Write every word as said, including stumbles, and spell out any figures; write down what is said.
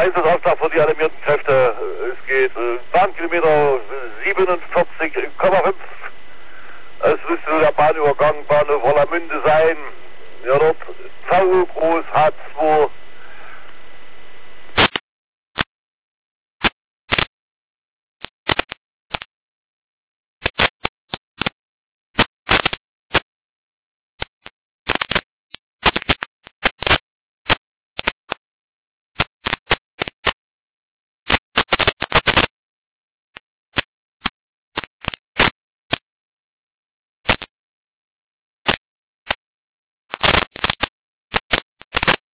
Einsatzauftakt für die alarmierten Kräfte. Es geht äh, Bahnkilometer siebenundvierzig Komma fünf. Es müsste der Bahnübergang Bahnhof Rollermünde sein. Ja, dort V groß H zwei